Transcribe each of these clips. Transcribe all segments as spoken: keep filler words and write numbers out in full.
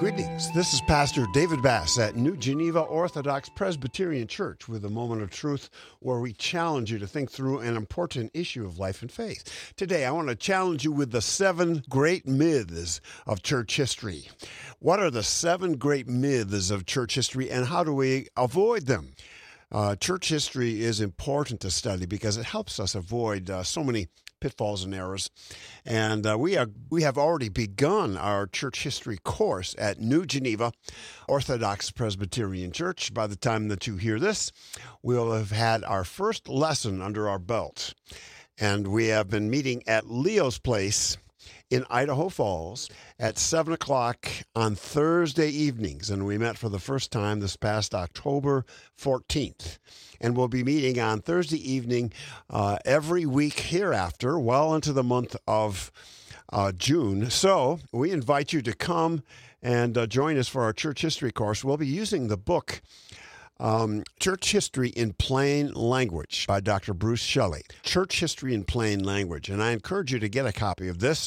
Greetings. This is Pastor David Bass at New Geneva Orthodox Presbyterian Church with a moment of truth where we challenge you to think through an important issue of life and faith. Today, I want to challenge you with the seven great myths of church history. What are the seven great myths of church history and how do we avoid them? Uh, church history is important to study because it helps us avoid uh, so many pitfalls and errors. And uh, we are we have already begun our church history course at New Geneva Orthodox Presbyterian Church. By the time that you hear this, we'll have had our first lesson under our belt. And we have been meeting at Leo's Place in Idaho Falls at seven o'clock on Thursday evenings. And we met for the first time this past October fourteenth. And we'll be meeting on Thursday evening uh, every week hereafter, well into the month of uh, June. So we invite you to come and uh, join us for our church history course. We'll be using the book Um, Church History in Plain Language by Doctor Bruce Shelley. Church History in Plain Language. And I encourage you to get a copy of this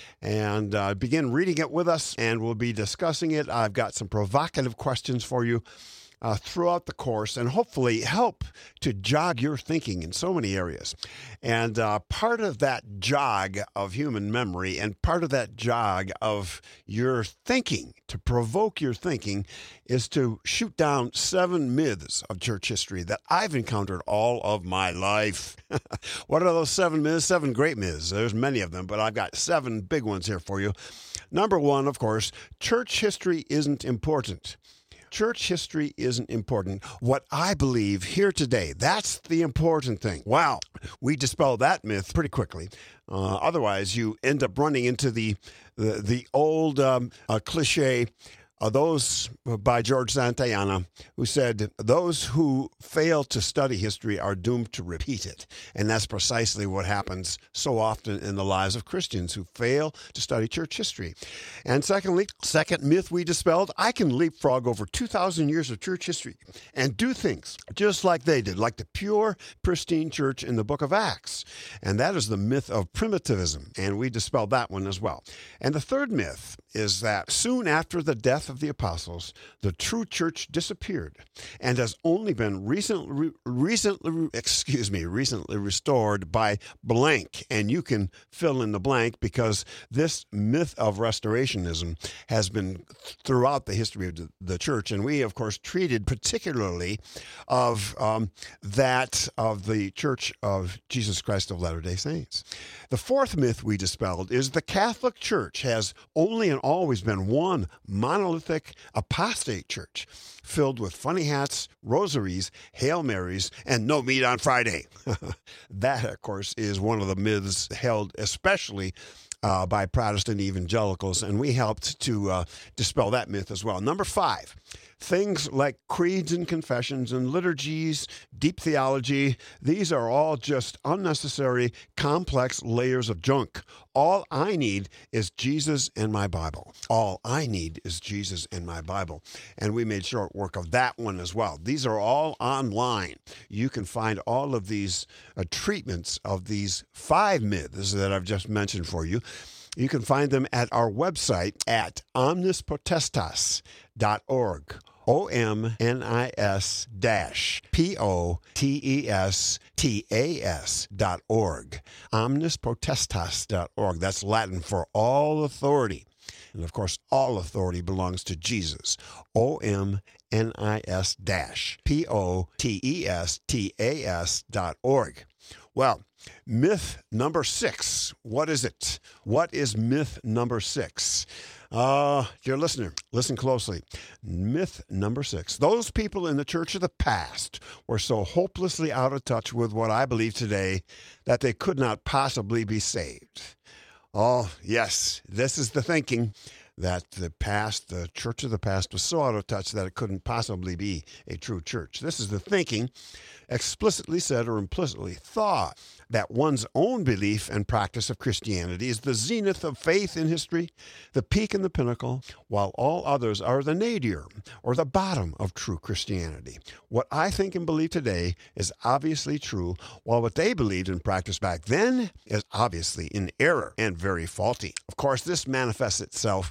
and uh, begin reading it with us, and we'll be discussing it. I've got some provocative questions for you uh, throughout the course and hopefully help to jog your thinking in so many areas. And uh, part of that jog of human memory and part of that jog of your thinking, to provoke your thinking, is to shoot down seven myths of church history that I've encountered all of my life. What are those seven myths? Seven great myths. There's many of them, but I've got seven big ones here for you. Number one, of course, church history isn't important. Church history isn't important. What I believe here today, that's the important thing. Wow, we dispel that myth pretty quickly. Uh, otherwise, you end up running into the the, the old um, uh, cliche, uh, those by George Santayana, who said, those who fail to study history are doomed to repeat it. And that's precisely what happens so often in the lives of Christians who fail to study church history. And secondly, second myth we dispelled, I can leapfrog over two thousand years of church history and do things just like they did, like the pure, pristine church in the book of Acts. And that is the myth of primitivism. And we dispelled that one as well. And the third myth is that soon after the death of the apostles, the true church disappeared and has only been recently, recently, excuse me, recently restored by blank. And you can fill in the blank because this myth of restorationism has been throughout the history of the church. And we, of course, treated particularly of um, that of the Church of Jesus Christ of Latter-day Saints. The fourth myth we dispelled is the Catholic Church has only and always been one monolithic apostate church filled with funny hats, rosaries, Hail Marys, and no meat on Friday. That, of course, is one of the myths held especially uh, by Protestant evangelicals, and we helped to uh, dispel that myth as well. Number five, things like creeds and confessions and liturgies, deep theology, these are all just unnecessary, complex layers of junk. All I need is Jesus and my Bible. All I need is Jesus and my Bible. And we made short work of that one as well. These are all online. You can find all of these uh, treatments of these five myths that I've just mentioned for you. You can find them at our website at omnis potestas dot org. O M N I S dash P O T E S T A S dot org. omnis potestas dot org. That's Latin for all authority. And of course, all authority belongs to Jesus. O M N I S dash P O T E S T A S dot org. Well, myth number six. What is it? What is myth number six? Uh, dear listener, listen closely. Myth number six. Those people in the church of the past were so hopelessly out of touch with what I believe today that they could not possibly be saved. Oh, yes, this is the thinking that the past, the church of the past was so out of touch that it couldn't possibly be a true church. This is the thinking, explicitly said or implicitly thought, that one's own belief and practice of Christianity is the zenith of faith in history, the peak and the pinnacle, while all others are the nadir or the bottom of true Christianity. What I think and believe today is obviously true, while what they believed and practiced back then is obviously in error and very faulty. Of course, this manifests itself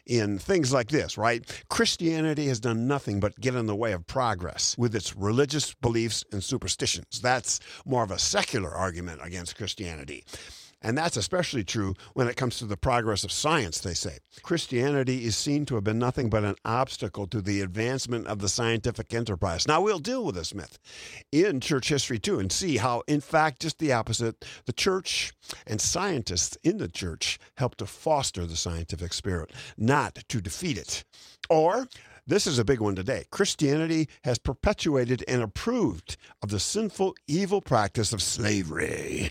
in things like this, right? Christianity has done nothing but get in the way of progress with its religious beliefs and superstitions. That's more of a secular argument against Christianity. And that's especially true when it comes to the progress of science, they say. Christianity is seen to have been nothing but an obstacle to the advancement of the scientific enterprise. Now, we'll deal with this myth in church history, too, and see how, in fact, just the opposite, the church and scientists in the church help to foster the scientific spirit, not to defeat it. Or, this is a big one today. Christianity has perpetuated and approved of the sinful, evil practice of slavery.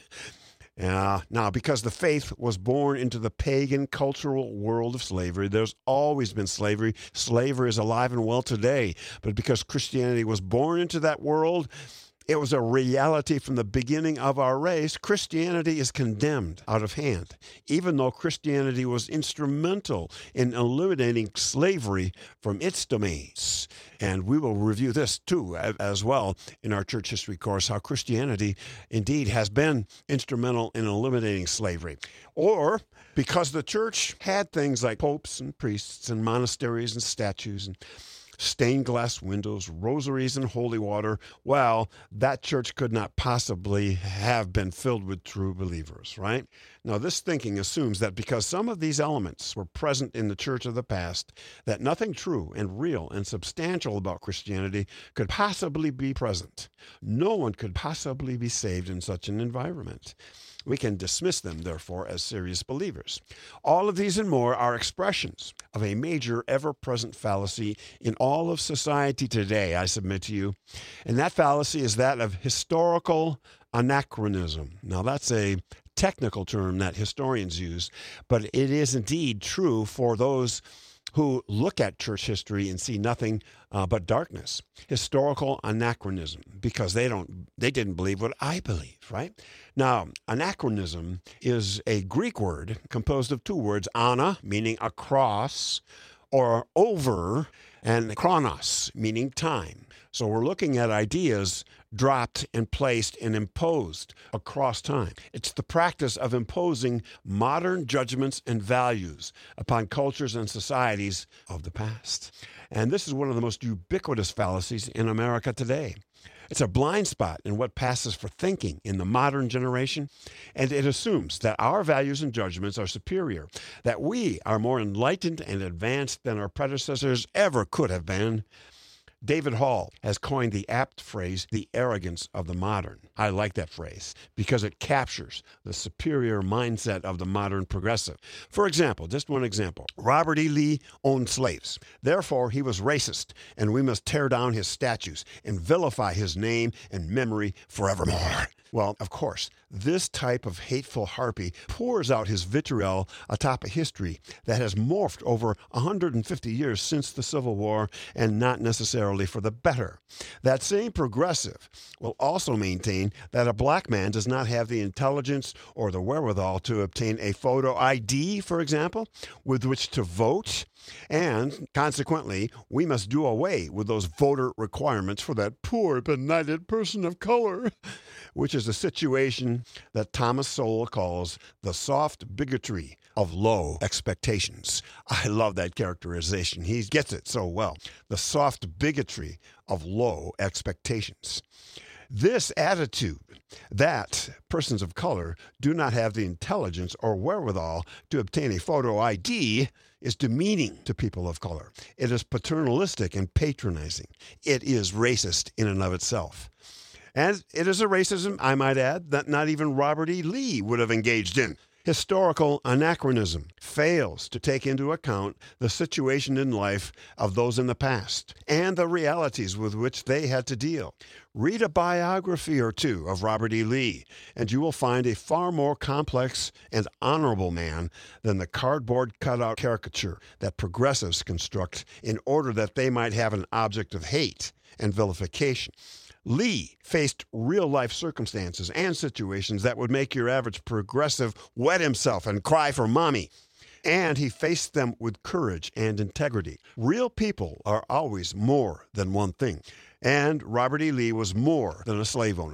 Uh, now, because the faith was born into the pagan cultural world of slavery, there's always been slavery. Slavery is alive and well today. But because Christianity was born into that world, it was a reality from the beginning of our race. Christianity is condemned out of hand, even though Christianity was instrumental in eliminating slavery from its domains. And we will review this, too, as well in our church history course, how Christianity indeed has been instrumental in eliminating slavery. Or because the church had things like popes and priests and monasteries and statues and stained glass windows, rosaries, and holy water, well, that church could not possibly have been filled with true believers, right? Now, this thinking assumes that because some of these elements were present in the church of the past, that nothing true and real and substantial about Christianity could possibly be present. No one could possibly be saved in such an environment. We can dismiss them, therefore, as serious believers. All of these and more are expressions of a major, ever-present fallacy in all of society today, I submit to you. And that fallacy is that of historical anachronism. Now, that's a technical term that historians use, but it is indeed true for those who look at church history and see nothing uh, but darkness. Historical anachronism, because they don't, they didn't believe what I believe, right? Now, anachronism is a Greek word composed of two words, ana, meaning across, or over, and chronos, meaning time. So we're looking at ideas dropped and placed and imposed across time. It's the practice of imposing modern judgments and values upon cultures and societies of the past. And this is one of the most ubiquitous fallacies in America today. It's a blind spot in what passes for thinking in the modern generation, and it assumes that our values and judgments are superior, that we are more enlightened and advanced than our predecessors ever could have been. David Hall has coined the apt phrase, the arrogance of the modern. I like that phrase because it captures the superior mindset of the modern progressive. For example, just one example, Robert E. Lee owned slaves. Therefore, he was racist, and we must tear down his statues and vilify his name and memory forevermore. Well, of course, this type of hateful harpy pours out his vitriol atop a history that has morphed over one hundred fifty years since the Civil War, and not necessarily for the better. That same progressive will also maintain that a black man does not have the intelligence or the wherewithal to obtain a photo I D, for example, with which to vote. And consequently, we must do away with those voter requirements for that poor, benighted person of color, which is a situation that Thomas Sowell calls the soft bigotry of low expectations. I love that characterization. He gets it so well. The soft bigotry of low expectations. This attitude that persons of color do not have the intelligence or wherewithal to obtain a photo I D is demeaning to people of color. It is paternalistic and patronizing. It is racist in and of itself. And it is a racism, I might add, that not even Robert E. Lee would have engaged in. Historical anachronism fails to take into account the situation in life of those in the past and the realities with which they had to deal. Read a biography or two of Robert E. Lee, and you will find a far more complex and honorable man than the cardboard cutout caricature that progressives construct in order that they might have an object of hate and vilification. Lee faced real-life circumstances and situations that would make your average progressive wet himself and cry for mommy. And he faced them with courage and integrity. Real people are always more than one thing. And Robert E. Lee was more than a slave owner.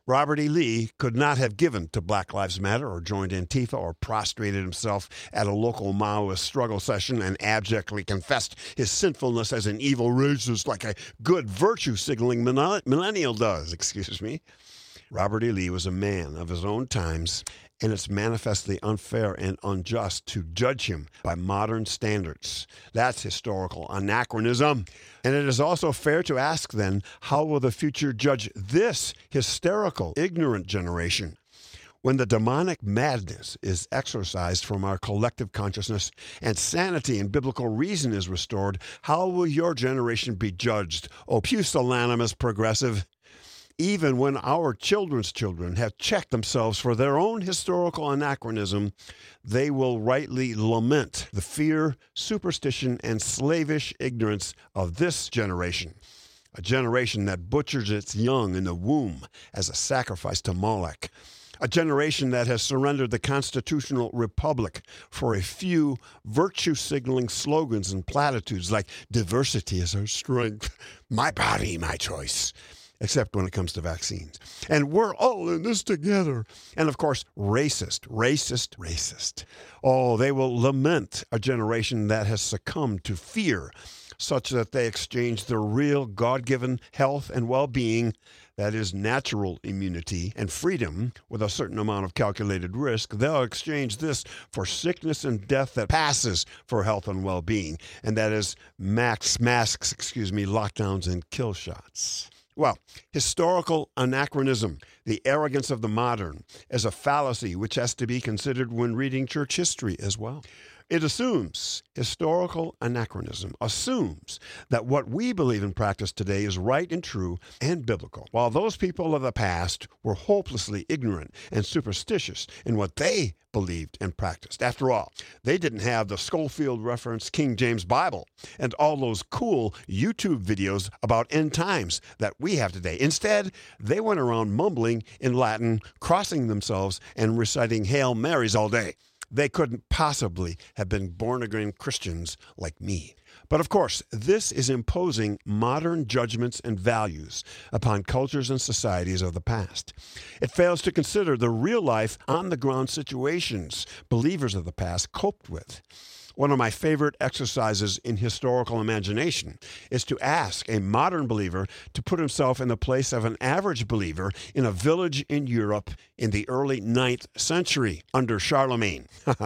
Robert E. Lee could not have given to Black Lives Matter or joined Antifa or prostrated himself at a local Maoist struggle session and abjectly confessed his sinfulness as an evil racist like a good virtue-signaling millennial does, excuse me. Robert E. Lee was a man of his own times, and it's manifestly unfair and unjust to judge him by modern standards. That's historical anachronism. And it is also fair to ask then, how will the future judge this hysterical, ignorant generation? When the demonic madness is exorcised from our collective consciousness and sanity and biblical reason is restored, how will your generation be judged, O pusillanimous progressive? Even when our children's children have checked themselves for their own historical anachronism, they will rightly lament the fear, superstition, and slavish ignorance of this generation, a generation that butchers its young in the womb as a sacrifice to Molech, a generation that has surrendered the constitutional republic for a few virtue-signaling slogans and platitudes like diversity is our strength, my body, my choice, except when it comes to vaccines. And we're all in this together. And of course, racist, racist, racist. Oh, they will lament a generation that has succumbed to fear, such that they exchange their real God-given health and well-being, that is natural immunity and freedom with a certain amount of calculated risk. They'll exchange this for sickness and death that passes for health and well-being, and that is max masks, excuse me, lockdowns and kill shots. Well, historical anachronism, the arrogance of the modern, is a fallacy which has to be considered when reading church history as well. It assumes, historical anachronism assumes that what we believe and practice today is right and true and biblical, while those people of the past were hopelessly ignorant and superstitious in what they believed and practiced. After all, they didn't have the Schofield reference King James Bible and all those cool YouTube videos about end times that we have today. Instead, they went around mumbling in Latin, crossing themselves, and reciting Hail Marys all day. They couldn't possibly have been born-again Christians like me. But of course, this is imposing modern judgments and values upon cultures and societies of the past. It fails to consider the real-life, on-the-ground situations believers of the past coped with. One of my favorite exercises in historical imagination is to ask a modern believer to put himself in the place of an average believer in a village in Europe in the early ninth century under Charlemagne.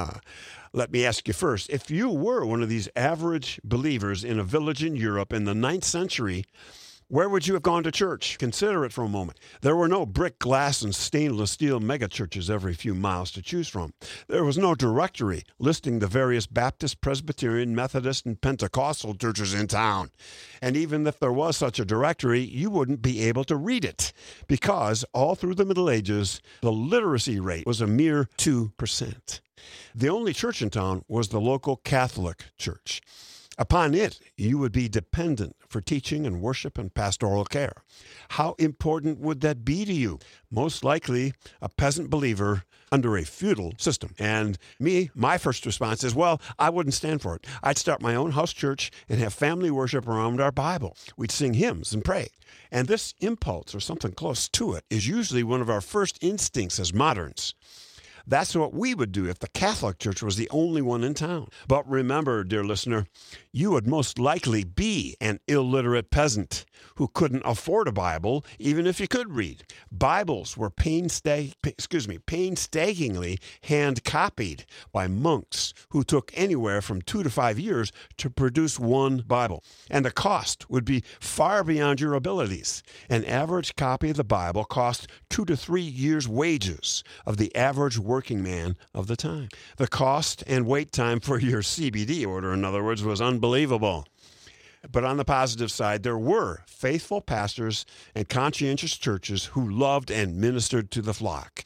Let me ask you first, if you were one of these average believers in a village in Europe in the ninth century, where would you have gone to church? Consider it for a moment. There were no brick, glass, and stainless steel megachurches every few miles to choose from. There was no directory listing the various Baptist, Presbyterian, Methodist, and Pentecostal churches in town. And even if there was such a directory, you wouldn't be able to read it because all through the Middle Ages, the literacy rate was a mere two percent. The only church in town was the local Catholic church. Upon it, you would be dependent for teaching and worship and pastoral care. How important would that be to you? Most likely a peasant believer under a feudal system. And me, my first response is, well, I wouldn't stand for it. I'd start my own house church and have family worship around our Bible. We'd sing hymns and pray. And this impulse, or something close to it, is usually one of our first instincts as moderns. That's what we would do if the Catholic Church was the only one in town. But remember, dear listener, you would most likely be an illiterate peasant who couldn't afford a Bible, even if you could read. Bibles were painstag- excuse me, painstakingly hand-copied by monks who took anywhere from two to five years to produce one Bible. And the cost would be far beyond your abilities. An average copy of the Bible cost two to three years' wages of the average working man of the time. The cost and wait time for your C B D order, in other words, was unbelievable. But on the positive side, there were faithful pastors and conscientious churches who loved and ministered to the flock.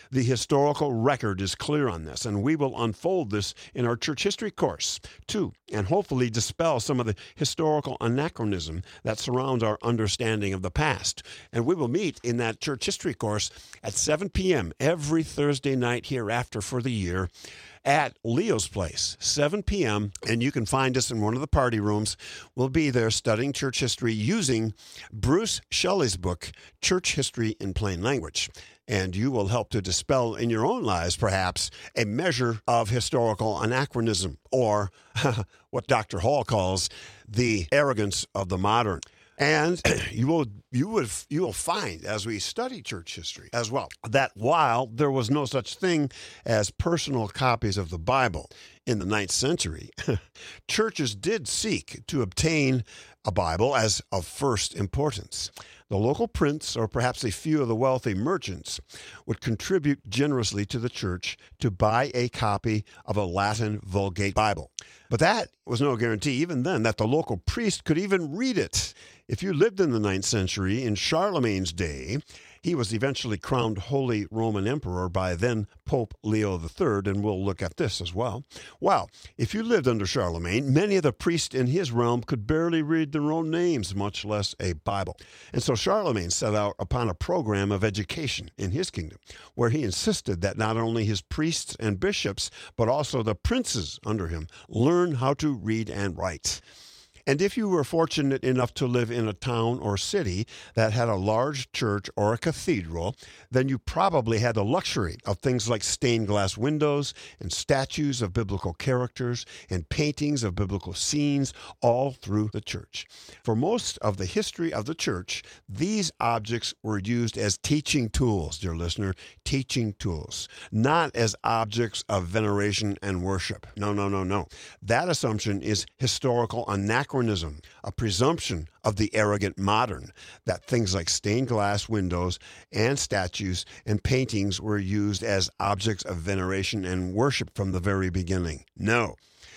The historical record is clear on this, and we will unfold this in our church history course, too, and hopefully dispel some of the historical anachronism that surrounds our understanding of the past. And we will meet in that church history course at seven p.m. every Thursday night hereafter for the year at Leo's Place, seven p.m., and you can find us in one of the party rooms. We'll be there studying church history using Bruce Shelley's book, Church History in Plain Language. And you will help to dispel in your own lives, perhaps, a measure of historical anachronism, or what Doctor Hall calls the arrogance of the modern. And you will you would you will find as we study church history as well that while there was no such thing as personal copies of the Bible in the ninth century, churches did seek to obtain a Bible as of first importance. The local prince, or perhaps a few of the wealthy merchants, would contribute generously to the church to buy a copy of a Latin Vulgate Bible. But that was no guarantee, even then, that the local priest could even read it. If you lived in the ninth century, in Charlemagne's day, he was eventually crowned Holy Roman Emperor by then Pope Leo the Third, and we'll look at this as well. Well, if you lived under Charlemagne, many of the priests in his realm could barely read their own names, much less a Bible. And so Charlemagne set out upon a program of education in his kingdom, where he insisted that not only his priests and bishops, but also the princes under him learn how to read and write. And if you were fortunate enough to live in a town or city that had a large church or a cathedral, then you probably had the luxury of things like stained glass windows and statues of biblical characters and paintings of biblical scenes all through the church. For most of the history of the church, these objects were used as teaching tools, dear listener, teaching tools, not as objects of veneration and worship. No, no, no, no. That assumption is historical anachronism. A presumption of the arrogant modern, that things like stained glass windows and statues and paintings were used as objects of veneration and worship from the very beginning. No.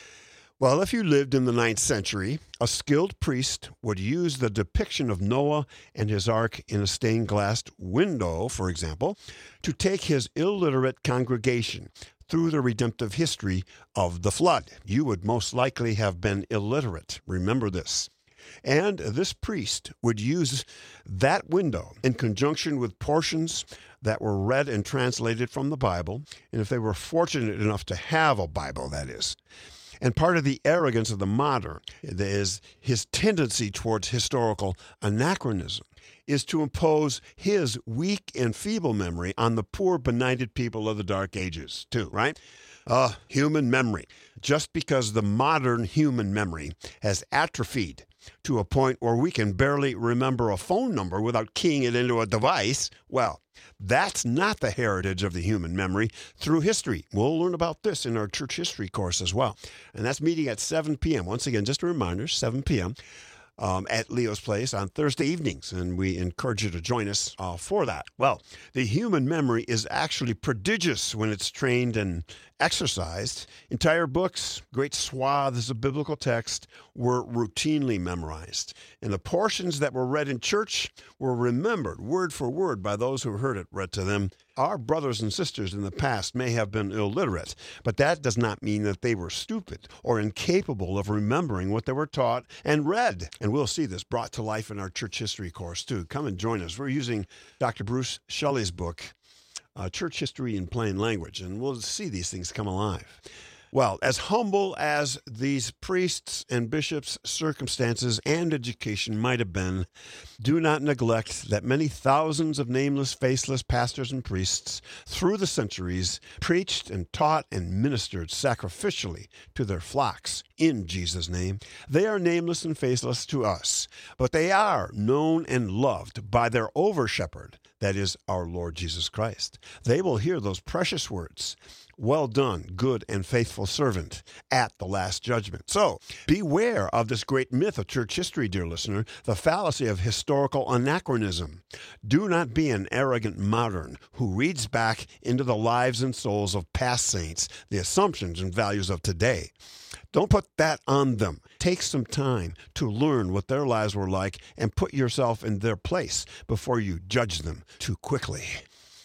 Well, if you lived in the ninth century, a skilled priest would use the depiction of Noah and his ark in a stained glass window, for example, to take his illiterate congregation through the redemptive history of the flood. You would most likely have been illiterate. Remember this. And this priest would use that window in conjunction with portions that were read and translated from the Bible, and if they were fortunate enough to have a Bible, that is. And part of the arrogance of the modern is his tendency towards historical anachronism, is to impose his weak and feeble memory on the poor, benighted people of the Dark Ages, too, right? Uh, human memory. Just because the modern human memory has atrophied to a point where we can barely remember a phone number without keying it into a device, well, that's not the heritage of the human memory through history. We'll learn about this in our church history course as well. And that's meeting at seven p.m. Once again, just a reminder, seven p.m. Um, at Leo's Place on Thursday evenings, and we encourage you to join us uh, for that. Well, the human memory is actually prodigious when it's trained and exercised. Entire books, great swaths of biblical text were routinely memorized, and the portions that were read in church were remembered word for word by those who heard it read to them. Our brothers and sisters in the past may have been illiterate, but that does not mean that they were stupid or incapable of remembering what they were taught and read. And we'll see this brought to life in our church history course, too. Come and join us. We're using Doctor Bruce Shelley's book, uh, Church History in Plain Language, and we'll see these things come alive. Well, as humble as these priests and bishops' circumstances and education might have been, do not neglect that many thousands of nameless, faceless pastors and priests through the centuries preached and taught and ministered sacrificially to their flocks in Jesus' name. They are nameless and faceless to us, but they are known and loved by their over-shepherd, that is, our Lord Jesus Christ. They will hear those precious words, "Well done, good and faithful servant," at the last judgment. So beware of this great myth of church history, dear listener, the fallacy of historical anachronism. Do not be an arrogant modern who reads back into the lives and souls of past saints the assumptions and values of today. Don't put that on them. Take some time to learn what their lives were like and put yourself in their place before you judge them too quickly.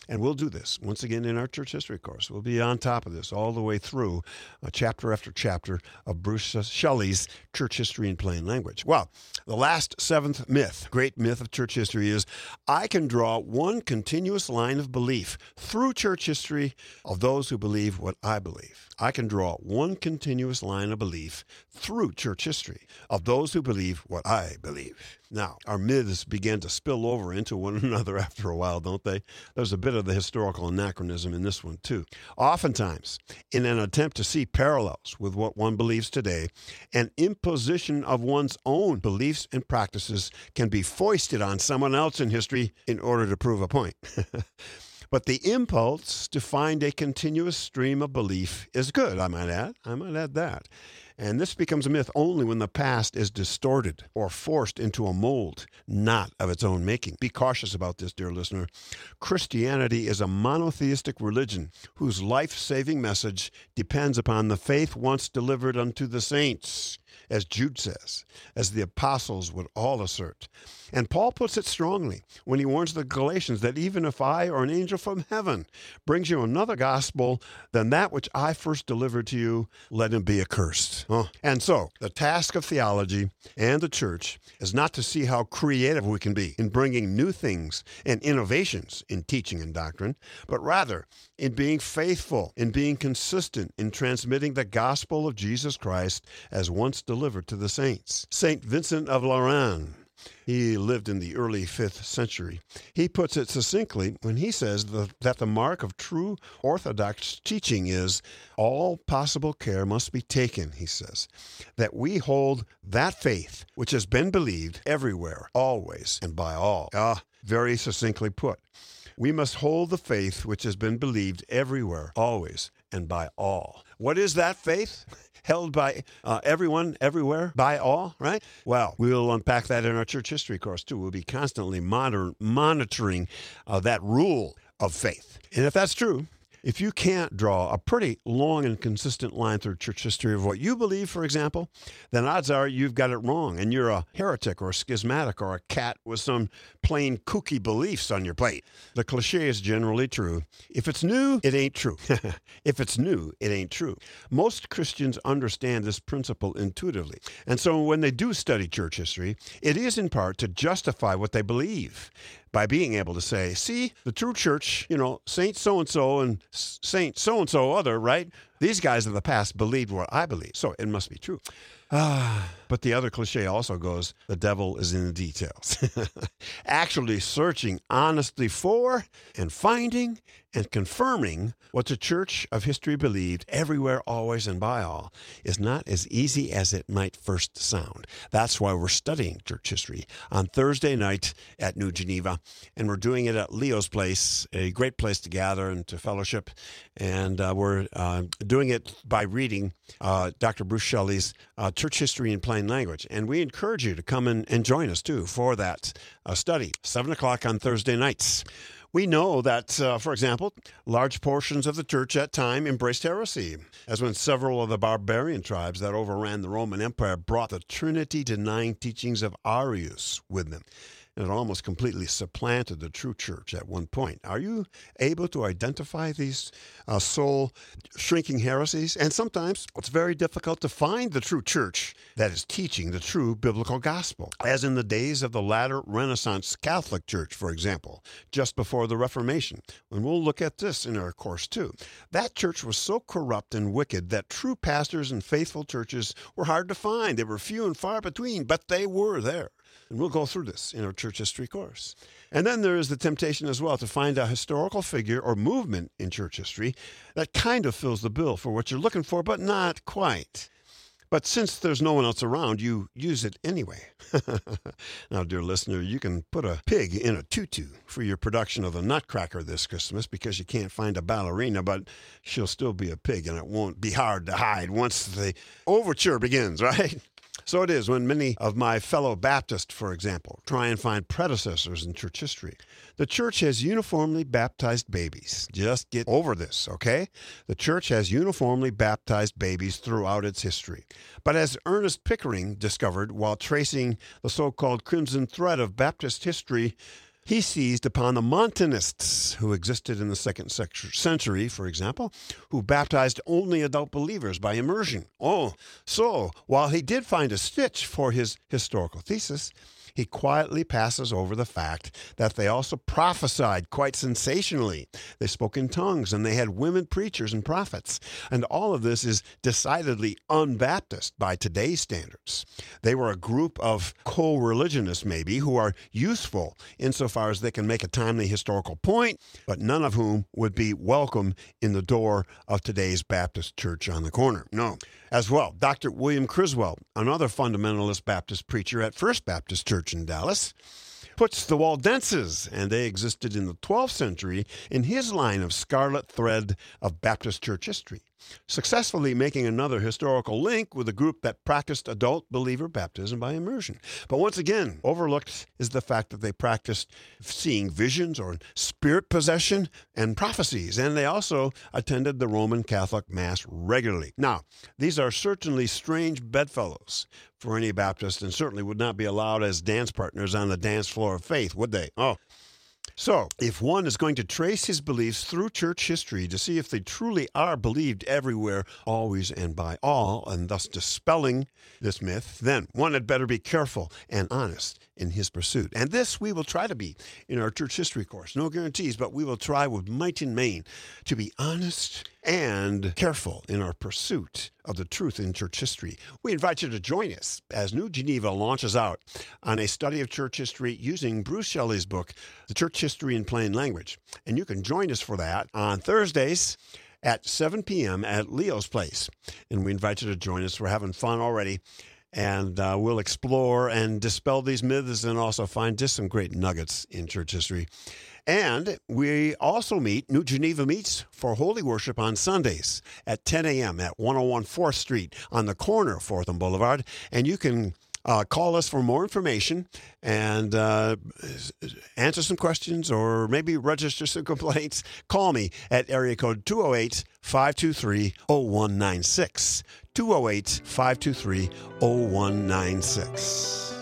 And we'll do this once again in our church history course. We'll be on top of this all the way through, uh, chapter after chapter of Bruce Shelley's Church History in Plain Language. Well, the last seventh myth, great myth of church history, is I can draw one continuous line of belief through church history of those who believe what I believe. I can draw one continuous line of belief through church history of those who believe what I believe. Now, our myths begin to spill over into one another after a while, don't they? There's a bit of the historical anachronism in this one, too. Oftentimes, in an attempt to see parallels with what one believes today, an imposition of one's own beliefs and practices can be foisted on someone else in history in order to prove a point. But the impulse to find a continuous stream of belief is good, I might add. I might add that. And this becomes a myth only when the past is distorted or forced into a mold, not of its own making. Be cautious about this, dear listener. Christianity is a monotheistic religion whose life-saving message depends upon the faith once delivered unto the saints, as Jude says, as the apostles would all assert. And Paul puts it strongly when he warns the Galatians that even if I or an angel from heaven brings you another gospel than that which I first delivered to you, let him be accursed. Oh. And so, the task of theology and the church is not to see how creative we can be in bringing new things and innovations in teaching and doctrine, but rather in being faithful, in being consistent, in transmitting the gospel of Jesus Christ as once delivered to the saints. Saint Vincent of Lerins, he lived in the early fifth century. He puts it succinctly when he says the, that the mark of true Orthodox teaching is all possible care must be taken, he says, that we hold that faith which has been believed everywhere, always, and by all. Ah, very succinctly put. We must hold the faith which has been believed everywhere, always, and by all. What is that faith? Held by uh, everyone, everywhere, by all, right? Well, we'll unpack that in our church history course, too. We'll be constantly moder- monitoring uh, that rule of faith. And if that's true, if you can't draw a pretty long and consistent line through church history of what you believe, for example, then odds are you've got it wrong and you're a heretic or a schismatic or a cat with some plain kooky beliefs on your plate. The cliche is generally true. If it's new, it ain't true. If it's new, it ain't true. Most Christians understand this principle intuitively. And so when they do study church history, it is in part to justify what they believe by being able to say, see, the true church, you know, Saint so-and-so and Saint so-and-so other, right? These guys of the past believed what I believe, so it must be true. Ah, but the other cliche also goes, the devil is in the details. Actually searching honestly for and finding and confirming what the church of history believed everywhere, always, and by all is not as easy as it might first sound. That's why we're studying church history on Thursday night at New Geneva, and we're doing it at Leo's Place, a great place to gather and to fellowship, and uh, we're uh, doing it by reading uh, Doctor Bruce Shelley's uh, Church History in Plain Language, and we encourage you to come and, and join us, too, for that uh, study, seven o'clock on Thursday nights. We know that, uh, for example, large portions of the church at time embraced heresy, as when several of the barbarian tribes that overran the Roman Empire brought the Trinity-denying teachings of Arius with them. And it almost completely supplanted the true church at one point. Are you able to identify these uh, soul-shrinking heresies? And sometimes it's very difficult to find the true church that is teaching the true biblical gospel, as in the days of the latter Renaissance Catholic Church, for example, just before the Reformation. And we'll look at this in our course, too. That church was so corrupt and wicked that true pastors and faithful churches were hard to find. They were few and far between, but they were there. And we'll go through this in our church history course. And then there is the temptation as well to find a historical figure or movement in church history that kind of fills the bill for what you're looking for, but not quite. But since there's no one else around, you use it anyway. Now, dear listener, you can put a pig in a tutu for your production of the Nutcracker this Christmas because you can't find a ballerina, but she'll still be a pig and it won't be hard to hide once the overture begins, right? So it is when many of my fellow Baptists, for example, try and find predecessors in church history. The church has uniformly baptized babies. Just get over this, okay? The church has uniformly baptized babies throughout its history. But as Ernest Pickering discovered while tracing the so-called crimson thread of Baptist history, He seized upon the Montanists, who existed in the second century, for example, who baptized only adult believers by immersion. Oh, so while he did find a stitch for his historical thesis, he quietly passes over the fact that they also prophesied quite sensationally. They spoke in tongues, and they had women preachers and prophets. And all of this is decidedly un-Baptist by today's standards. They were a group of co-religionists, maybe, who are useful insofar as they can make a timely historical point, but none of whom would be welcome in the door of today's Baptist church on the corner. No. As well, Doctor William Criswell, another fundamentalist Baptist preacher at First Baptist Church in Dallas, puts the Waldenses, and they existed in the twelfth century, in his line of scarlet thread of Baptist church history, successfully making another historical link with a group that practiced adult believer baptism by immersion. But once again, overlooked is the fact that they practiced seeing visions or spirit possession and prophecies, and they also attended the Roman Catholic Mass regularly. Now, these are certainly strange bedfellows for any Baptist, and certainly would not be allowed as dance partners on the dance floor of faith, would they? Oh. So, if one is going to trace his beliefs through church history to see if they truly are believed everywhere, always and by all, and thus dispelling this myth, then one had better be careful and honest in his pursuit. And this we will try to be in our church history course. No guarantees, but we will try with might and main to be honest and careful in our pursuit of the truth in church history. We invite you to join us as New Geneva launches out on a study of church history using Bruce Shelley's book, The Church History in Plain Language. And you can join us for that on Thursdays at seven p.m. at Leo's Place. And we invite you to join us. We're having fun already. And uh, we'll explore and dispel these myths and also find just some great nuggets in church history. And we also meet, New Geneva meets for Holy Worship on Sundays at ten a.m. at one oh one fourth Street on the corner of fourth and Boulevard. And you can uh, call us for more information and uh, answer some questions or maybe register some complaints. Call me at area code two oh eight, five two three, oh one nine six. two oh eight, five two three, oh one nine six.